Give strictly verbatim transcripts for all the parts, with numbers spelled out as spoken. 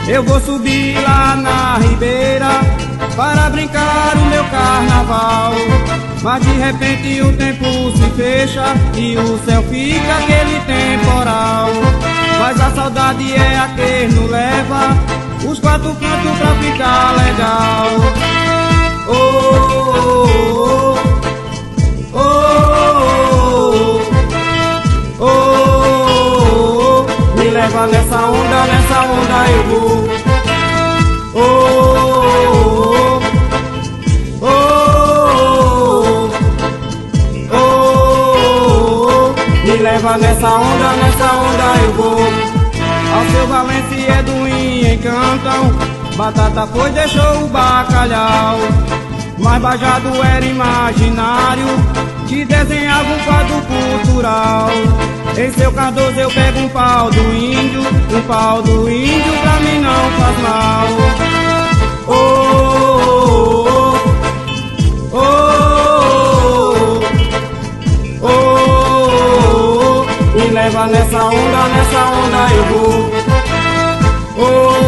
Eu vou subir lá na ribeira para brincar o meu carnaval. Mas de repente o tempo se fecha e o céu fica aquele temporal. Mas a saudade é a que nos leva os quatro cantos pra ficar legal. Oh, oh, oh, oh, oh, oh, me leva nessa onda, nessa onda eu vou. Oh, oh, oh, oh, me leva nessa onda, nessa onda eu vou. Ao seu Valença e Eduim encantam, Batata foi deixou o bacalhau. Mas Bajado era imaginário, que desenhava um quadro cultural. Em seu Cardoso eu pego um pau do índio, um pau do índio pra mim não faz mal. Oh, oh, oh, oh, oh, oh, me leva nessa onda, nessa onda eu vou. Oh,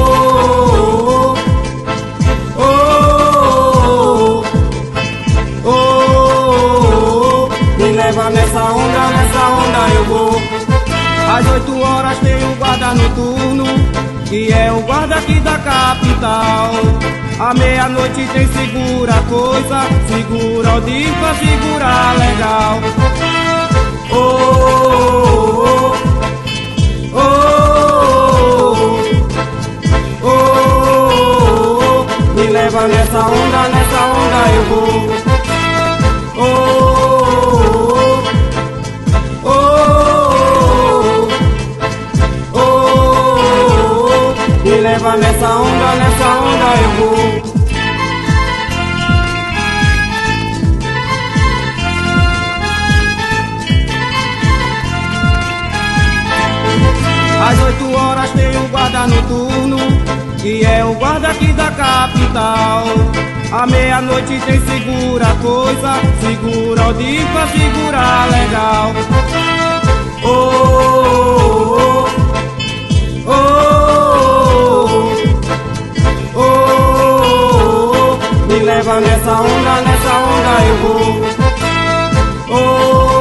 oh, oh, oh, me leva nessa onda, nessa onda eu vou. Às oito horas tem o guarda noturno, que é o guarda aqui da capital. À meia-noite tem segura coisa, segura o diva, segura legal. Oh, oh, oh, oh, oh, me leva nessa onda, nessa onda eu vou. Oh, oh, oh, oh, me leva nessa onda, nessa onda eu vou. Às oito horas tem o guarda noturno, que é o guarda aqui da capital. À meia-noite tem segura coisa, segura o diva, segura legal. Oh, oh, oh, oh, oh, me leva nessa onda, nessa onda eu vou. Oh,